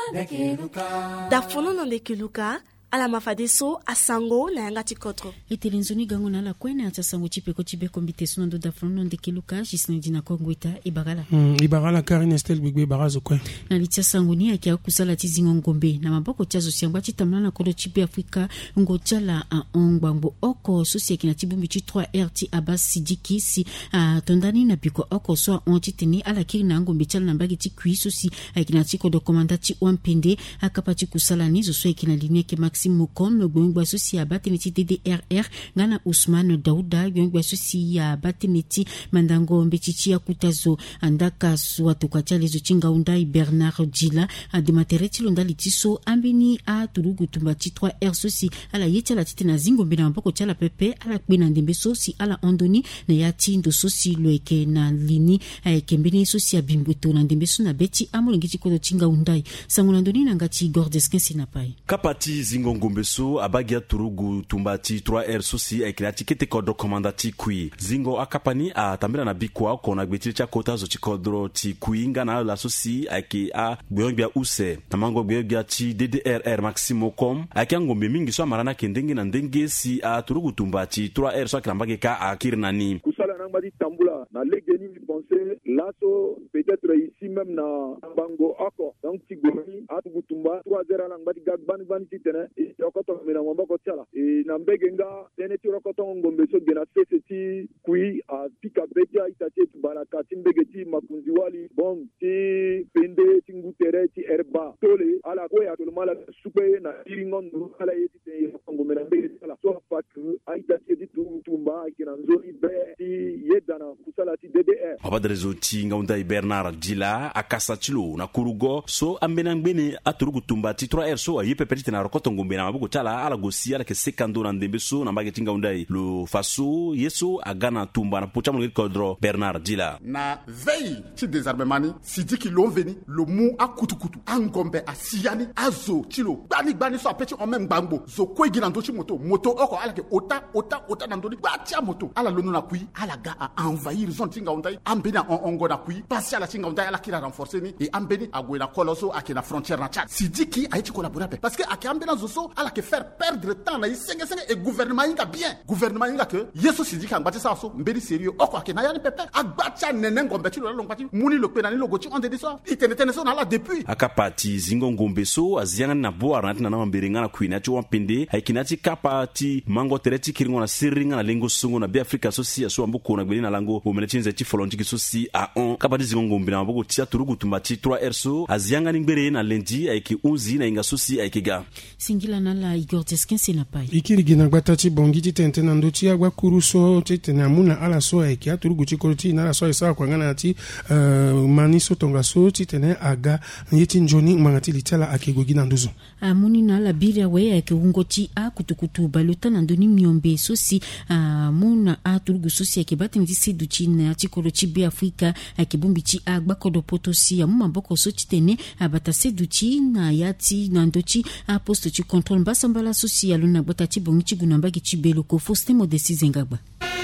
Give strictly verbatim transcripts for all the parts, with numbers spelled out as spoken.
da fonono ndeke luka ala mafadiso asango na yanga tikotro itelenzoni gango na la kwena ata sango chipeko chibeko mbiteso ndo da fonono ndeke luka jisne dina kongweta ibagala mm, ibagala Karine Estelle bigwe barazo kwe na litia sango ni akia kusala tizingo ngombe na maboko chazo siangwa chitamna na kodo chipe Afrika ngochala a ongbango oko sosi kina tibumbi chi trois R T Abbas Sidiki si a tondani na biko oko so on chitini ala kiri na ngombe chala na mbagi ti kui sosi akina tiko do komandati wampende akapati kusala nizo so kina linie ke Maxime Mokom le gongwa sosi abateneti D D R R ngana Ousmane Daouda gongwa sosi abateneti mandango mbechichi ya kutazo andaka swatu kwa chalezo chinga undai Bernard Djila adematereti londa litiso ambini a turugu tumbati trois R sosi ala yecha la tite na zingo mbina mpoko chala pepe ala kwena ndembe sosi ala ondoni na yati ndo sosi loeke na lini kembini sosi ya bimbuto na ndembe so na beti amulengi chikodo chinga undai sanguna ndoni na ngati Gordeskin sinapai kapati zingo ngombeso abagia turugu tumbati trois R sosi ekilati kete kodo komandati kui zingo akapani a tambira na bikwa kona gbetile cha kota zo chikodro ti kuinga na la sosi ake a biombia use na mango biombia ti D D R R Maxime Mokom ake ngombe mingi so marana kendenge na ndenge si a turugu tumbati trois R so akilambage ka akirnani kusala nanga di tambula na legeni penser laso peut-être ici même na bango ako donc ti gomi atugu tumba trois R nanga di gagbani bani ti tene e rokoto mena ngomba ko tiala e na mbegenga tene ti rokoto ngombe so gena sese ti kui a pika beja itati baraka ti mbegeti makunzi wali bon ti pende ti ngutere ti erba tole ala ko ya tole mala supe na iringon no ala yeti te ngombe na mbegeti ala so pak aitati ti tumba kina nzori be ti yedana kusala ti D D R abadrezo ti ngaunda Bernard Djila akasachilo na kurugo so ambena ngbene aturugu tumba ti trois R so ayepe petit na rokoto ngombe na mabuko tala ala gosi ala ke sekando na ndembe so na mbage tinga undai lo faso yeso agana tumba na pocha mo kodro Bernard Djila na veille ti désarmement Sidiki l'ont venu le mou a kutukutu angombe a siani azo chilo bani bani so apeti on même bambo zo kwegi na ndochi moto moto oko ala ke ota ota ota na ndoni batia moto ala lono na kui ala ga a envahir zone tinga undai ambeni on ongo na kui passer ala tinga undai ala kila renforcer ni et ambeni agwe na koloso ake na frontière na Tchad Sidiki a été collaborer parce que ake ambena zoso ala ke faire perdre temps na isenga senga et gouvernement inga bien gouvernement inga que yeso Sidiki ambati sa so mbeli sérieux oko ake na yani pepe agbacha nenengo mbeti lo longpati muni lo penani lo gochi on de so itenetene so na la depuis akapati zingo ngombeso azianga na boara na na mberenga na kuina ti wampende haikinati kapati mango tereti kiringo na siringa na lengo songo na bi Africa sosi so ambuko na gbeli na lango o melechinze ti folonjiki sosi a on kapati zingo ngombe na mbuko tia turugu tumbati trois R so azianga ni ngbere na lendi aiki unzi na inga sosi aikiga singila na la Igor Deskin sinapai ikiri gina gbata bongi ti tente na ndo ti agwa kuruso ti tena muna ala so aiki aturugu ti koroti na la so isa kwa ngana ti uh, maniso tonga so ti tene aga yeti njoni mangati litala akegogi na ndozo amuni na la biria we ake ungoti a kutukutu baluta na ndoni miombe sosi uh, muna a turugu sosi ake bati mti sedu chi na ti koroti bi Afrika ake bumbi chi agba kodo potosi ya muma boko so ti tene abata sedu chi na yati na ndochi a posto chi control mbasa mbala sosi ya luna bota ti bongi chi gunambagi chi beloko foste modesi zengagba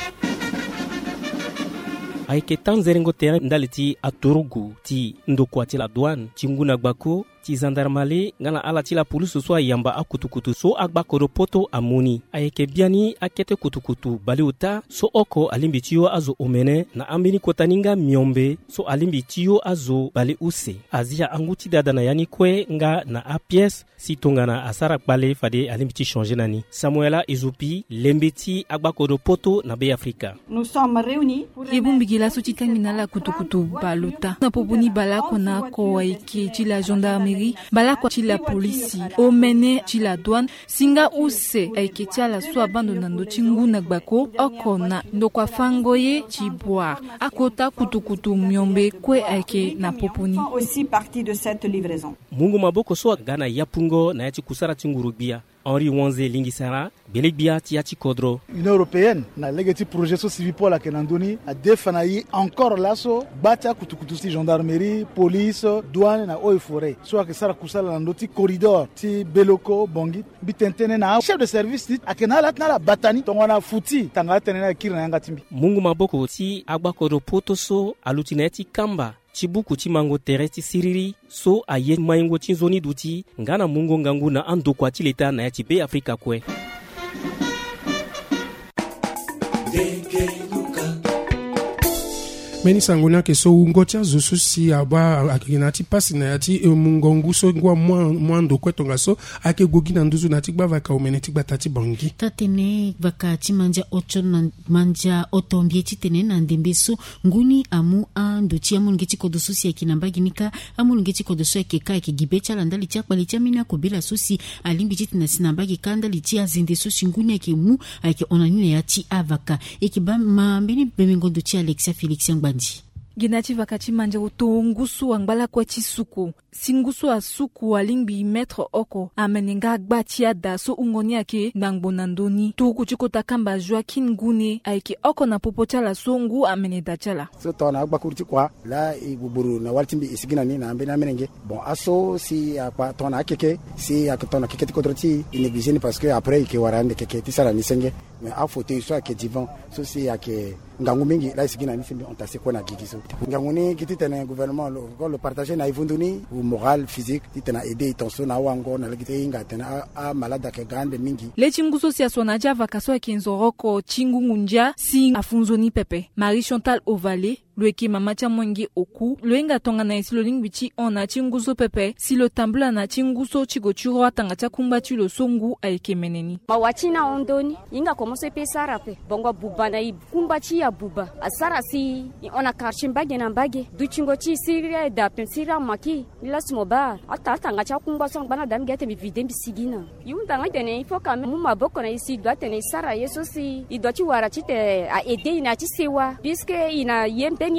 aike tanzerengo tena ndaliti aturugu ti ndokwa ti la douane ti nguna gbako ti gendarmerie ngana ala ti la police so yamba akutukutu so agbakoro poto amuni ayeke biani akete kutukutu baliuta so oko alimbi tiyo azo omene na ambini kotaninga miombe so alimbi tiyo azo bali use azia anguti dada na yani kwe nga na a pièce si tongana asara kpale fade alimbi ti changer nani Samuela Izupi lembeti agbakoro poto na be Afrika nous sommes réunis Ibumbigila so titamina la kutukutu baluta na popuni balako na ko ayeke ti la gendarmerie balako ti la polisi omene ti la douane singa use ayeke ti ala so abandona ndo ti nguna gbako oko na ndokua fangoye ti boire akota kutukutu miombe kue ayeke na popuni aussi partie de cette livraison mungu maboko so gana yapungo na yati kusara ti ngurubia Henri Wanze Lingisara Belegbia Tiati Kodro Union européenne na legati projet so civil pour la Kenandoni a defanayi encore laso bata kutukutu si gendarmerie police douane na eaux et forêt so que sara kusala na ndoti corridor ti beloko bongi bitentene na chef de service dit akenala na la batani tongona futi tangala tenena kirna yanga timbi mungu maboko ti agbakoro potoso alutineti kamba chibuku chimango teresti siriri so aye maingo chinzoni duti ngana mungo ngangu na ando kwa chileta na ya chibe Afrika kwe. Meni sanguna ke so ngocha zusu si aba akinati pasi na yati mungongu so ngwa mwando kwetonga so ake gogi na nduzu na tikba vaka umeneti batati bangi tatene vaka chimanja ocho na manja otombie chitene na ndembeso nguni amu ando chiamu ngeti kodosu si akinambaginika amu ngeti kodosu akeka akigibecha landali chakwa lichamina kubila susi alimbi chitina sinambagi kanda lichia zinde susi nguni ake mu ake onanine yati avaka ekiba mambeni bemengondo chi Alexia Felix Bandi. Genachi vakati manja utongusu angbala kwa chisuku. Singusu asuku walingbi metro oko amenenga agbati ada so ungoni ake nangbo nandoni. Tuku chiko takamba Joaquin Gune aike oko na popochala songu amenedachala. So tona agba kurti kwa la ibuburu na waltimbi isigina ni na ambena menenge. Bon aso si akwa tona akeke si akatona keketi kodroti inegligeni parce que après ke warande keketi sala nisenge. Mais a fauteuil so ake divan so si ake ngangu mingi la isigina ni simbi ontase kwa na gigiso. Ngangu ni kiti tene gouvernement le, le partager na ivunduni ou moral physique titena aider tension na wango na legite inga tena a malada ke gande mingi. Le chinguso si aswanaja vakaso ake nzoroko chingungunja si afunzoni pepe. Marie Chantal Ovale Lueki mamacha mwengi oku, luenga tonga na isi lo lingwichi ona chinguso pepe, si lo tambula na chinguso chigochuro atangacha kumbatu lo songu aike meneni. Mawachina ondoni, inga komose pe sarape, bongo buba na kumbachi ya buba, asara si ona karchimbage na mbage, duchingochi siria da pensira maki, nila smoba, ata atangacha kumbaso bana damgete mi vidembi sigina. Yunda ngitene ifoka muma boko na isi dwatene sara yeso si, idochi warachite a ede ina chisewa, biske ina yempe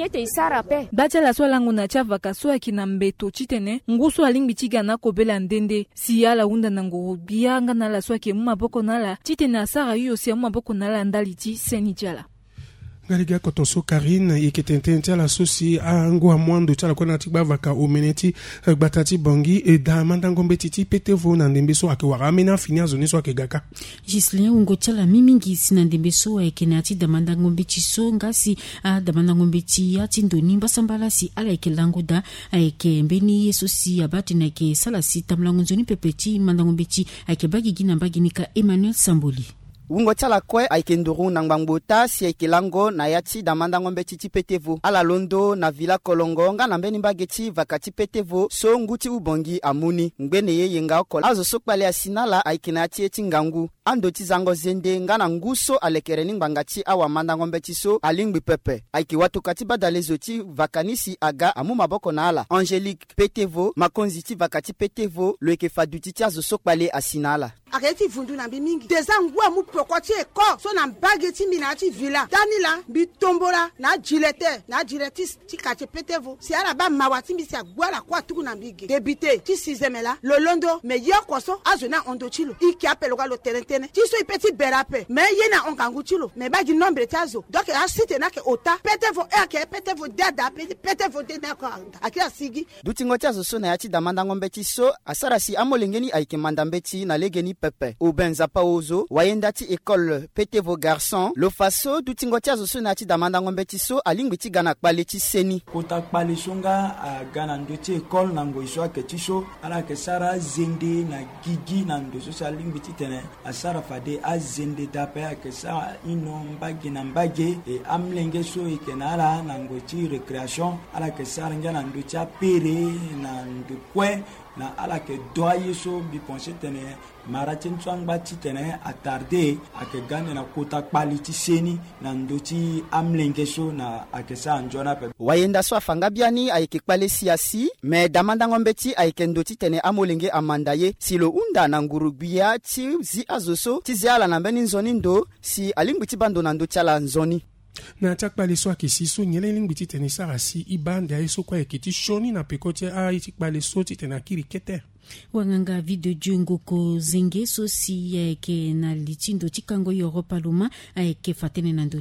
Bacha la swala nguna chava kaswa kina mbeto chitene nguso alingbi chiga na kobela ndende si ala unda nango bianga na la swake mumaboko nala chitene asara yuyo si mumaboko nala ndali chi seni jala. Galiga kotoso Karine yeketente la sosi ango amwando chala kona tikba vaka omeneti batati bangi e da mandangombe titi petevo na ndembeso ake waramena finia zoni so ake gaka. Gislien ungo chala mimingi sina ndembeso ekenati da mandangombe chiso ngasi a da mandangombe ti ati ndoni basambala si ala ekelango da eke mbeni yesosi abati na ke sala si tamlango zoni pepeti mandangombe ti ake bagi gina bagi nika Emmanuel Samboli. Ungo chala kwe aikenduru nangbangbuta si aikilango na yati damanda ngombe titi petevo ala londo na vila kolongo nga nambeni mbageti vakati petevo so nguti ubongi amuni ngbene ye yenga okola azo sokpale asinala aikina ati eti ngangu ando tizango zende nga na nguso alekereni ngbangati awa manda ngombe tiso alingbi pepe aiki watu kati badale zoti vakanisi aga amu maboko na ala Angelique petevo makonziti vakati petevo loeke fadutiti azo sokpale asinala aketi vundu na bimingi deza ngwa mu pokoti eko so na bageti minati villa danila bi tombola na jilete na jiletis tikate petevo si ala ba mawati bi si agwala kwa tuku na bigi debite ti sizemela lolondo me yokoso azona ondochilo iki apelo ga lo terentene ti so ipeti berape me yena onkangu chilo me bagi nombre tazo donc a site na ke ota petevo e ke petevo dada petevo de na ko akia sigi dutingo tazo so na yati damanda ngombe ti so asara si amolengeni aike mandambeti na legeni pepe ubenza paozo wayendati école petevo garçon lo faso dutingotia zo sonati damanda ngombe tiso alingwiti gana kpale ti seni kota kpale songa a gana ndoti école nango iso aketiso ala ke sara zende na gigi na ndoso sa lingwiti tene asara fade azende dape ke sa ino mbagi na mbage e amlenge so ikenala nango ti récréation ala ke sara ngana ndoti apere na ndokwe na ala ke doye so bi penser tene maratin tsangba ti tene attarde ake gane na kota quality seni na ndoti amlenge so na ake sa njona pe wayenda so afanga biani ayeke kpale siasi me damanda ngombe ti ayeke ndoti tene amolenge amandaye silo unda na ngurubia ti zi azoso ti zi ala na mbeni nzoni ndo si alingbi ti bando na ndoti ala nzoni na chakpale so akisi so nyele lingbi tene sara si ibande aiso kwa ekiti shoni na pekoti a itikpale so ti tena kiri kete wanganga video jungo ko zenge so si ke na litindo chikango Europa luma ke fatene na ndoni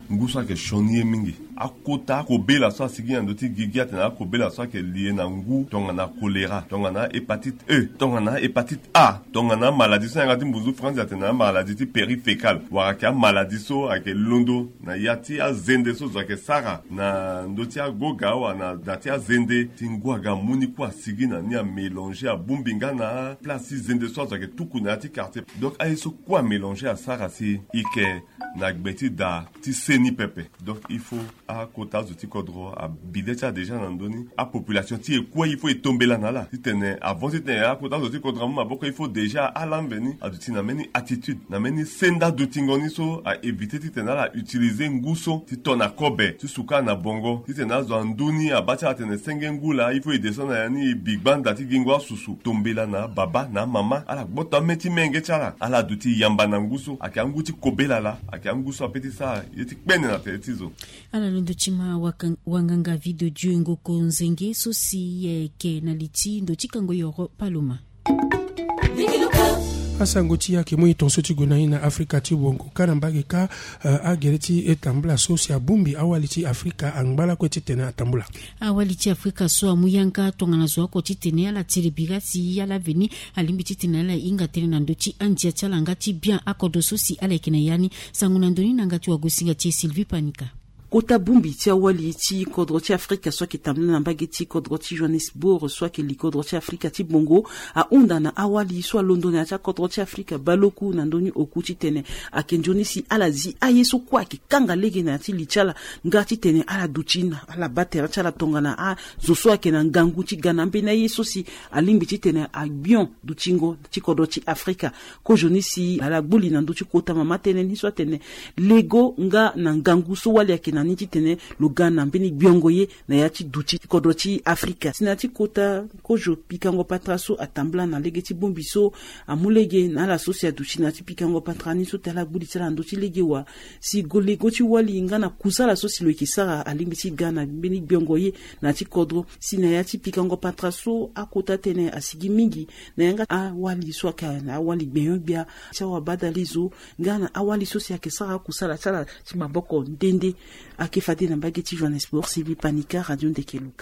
nguso ake shoni mingi akota ko bela so asigi andoti gigi atena ko bela so ake lié na ngu tonga na choléra tonga na hépatite E tonga na hépatite A tonga na maladie so ngati mbuzu France atena maladie ti périfécale waraka maladie so ake londo na yati azende so zake sara na ndoti agoga wa na dati azende tingwaga muni kwa sigi na ni a mélanger a bumbinga na place zende so zake tukuna ti quartier donc ay so quoi mélanger à sara si ike na gbeti da ti seni pepe donc il faut a kota zo ti kodro a bidecha déjà na ndoni a population ti e quoi il faut tomber là na la ti tene avant ti tene a kota zo ti kodro ma boko il faut déjà a l'enveni a duti na meni attitude na meni senda do tingoni so a éviter ti tene la utiliser nguso ti tona kobe ti suka na bongo ti tene zo nduni a bacha tene senge ngula il faut e descendre na ni big band da ti gingwa susu tomber là na baba na mama ala gbota meti menge chala ala duti yamba na nguso ake anguti kobela la ake anguso apeti sa yeti kpene na teletizo ala londo chima wanganga video juengo konzenge sosi eh, ke na liti ndo chikango yoro paloma asango ti yake mo itonso ti gona ina Afrika ti bongo kana mbage ka uh, agere ti etambula so si abumbi awali ti Afrika angbala ko ti tene atambula awali ti Afrika so amuyanga tongana zo ko ti tene ala tiribiga si yala veni alimbi ti tene ala inga tene na ndo ti anjia chala ngati bien akodo so si ala kina yani sanguna ndoni nangati wagosinga ti Sylvie Panika kota bumbi ti awali ti kodro ti Afrika so ki tamna na mbage ti kodro ti Johannesburg so ki li kodro ti Afrika ti bongo a unda na awali so London na ta kodro ti Afrika baloku na ndoni oku ti tene a kenjoni si ala zi aye so kwa ki kanga lege na ti lichala ngati tene ala duchina ala batera chala tongana a zo so ke na ngangu ti gana mbe na yeso si alimbi ti tene a bion duchingo ti kodro ti Afrika ko joni si ala gbuli na ndo ti kota mama tene ni so tene lego nga na ngangu so wali ke na niti tene lugana mbini biongoye na yati duchi kodro ti Afrika sinati kota kojo pikango patraso atambla na lege ti bombiso amulege na la sosia duchi na ti pikango patrani so tala gbudi tala ndo ti lege wa si golego ti wali ngana kusala so si lo kisara alimbi ti gana mbini biongoye na ti kodro sina yati pikango patraso akota tene asigi mingi na yanga a wali so ka na wali beyon bia chawa badalizo ngana awali so si akisara kusala tala ti maboko ndende akifati na mbage ti Johannesburg Sylvie Panika Radio Ndekeluka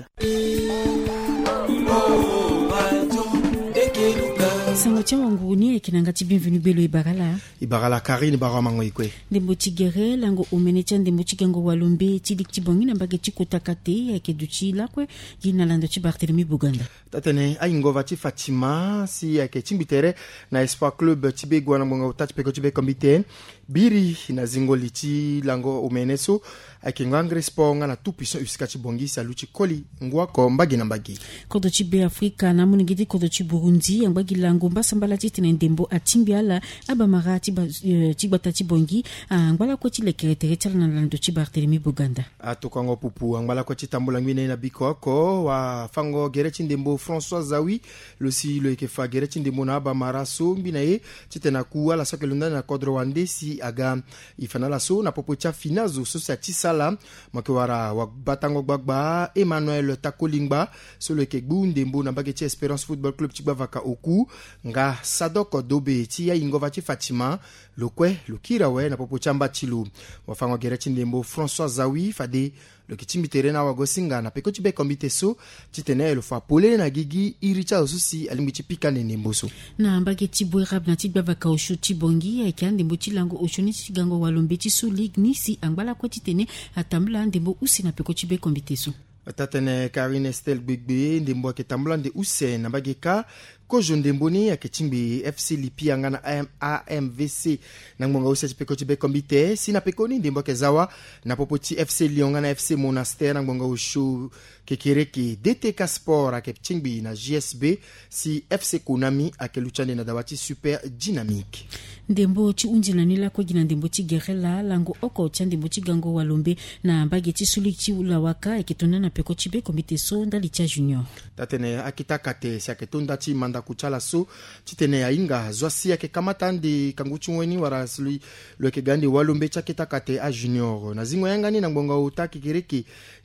sango tia wanguni ekinanga ti bienvenue belo ibagala ibagala Karine barwa mango ikwe ndembo ti gere lango omene tia ndembo ti gango walombe ti dik ti bongi na mbage ti kotakate eke duchi lakwe gina lando ti Barthélemy Buganda tatene ayingova ti Fatima si eke timbitere na Espoir Club ti be gwana monga utati peko ti be komite biri na zingoli ti lango omene so ake ngangre sponga na tout puissant usika ti bongi salu ti koli ngwa ko mbagi na mbagi kodo ti be Afrika na munigi ti kodo ti Burundi mbagi lango mbasambala ti tene ndembo atimbi ala abamara ti uh, ti gbata ti bongi ngbala ko ti lekeretere ti na lando ti Barthélemy Buganda atokango pupu ngbala ko ti tambola ngwine na biko ko wa fango gere ti ndembo François Zawi lo si lo ke fa gere ti ndembo na abamara so mbina ye ti tena ku ala so ke lunda na kodro wande si aga ifanala so na popo ti finazo so sa ti sala makwara wa batango gbagba Emmanuel Takolingba so lo ke gbu ndembo na mbage ti Espérance Football Club ti gbavaka oku nga Sadoko Dobe ti ya ingova ti Fatima lokwe lukira we na popo chamba chilu wafango gere ti ndembo François Zawi fade lo kitimbi terena wa gosinga na peko ti be komite so ti tene lo fa pole na gigi iricha osusi alimbi ti pika ne nemboso na mbage ti bwerab na ti gbavaka oshu ti bongi eke ndembo ti lango oshu ni ti gango walombe ti su ligue ni si angbala ko ti tene atambula ndembo usi na peko ti be komite so tatene Karine Estelle Gbegbe ndembo ke tambula nde use na mbage ka kojo ndemboni ake timbi F C Lipi anga na A M V C na ngonga usa peko ti be komite sina peko ni ndembo ke zawa na popo ti F C Lyon na F C Monastère na ngonga ushu kekereki D T K Sport ake timbi na J S B si F C Konami ake luchane na dawati Super Dynamique ndembo ti unjila ni la ko gina ndembo ti gerela lango oko ti ndembo ti gango walombe na mbage ti suli ti ulawaka eke tona na peko ti be komite so ndali ti junior tatene akita kate si ake tonda ti manda kuchala so ti tene ya inga zwasi ake kamata ndi kangu ti ngweni wara suli lo eke gandi walombe ti akita kate a junior na zingo yangani na ngonga uta kikereki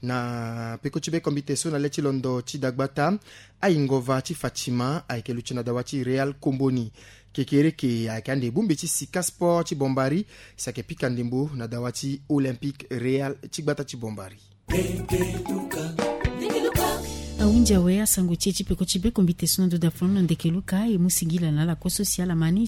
na peko ti be komite so na le ti londo ti dagbata ayingova ti Fatima ayeke luchi na dawa ti Real Komboni kekereke akande bumbe ti sika sport ti bombari sake pika ndembo na dawa ti olympique real ti gbata ti bombari. aunja we asango tie ti peko ti be kombite sono do da fono ndeke luka e musigila na la ko social amani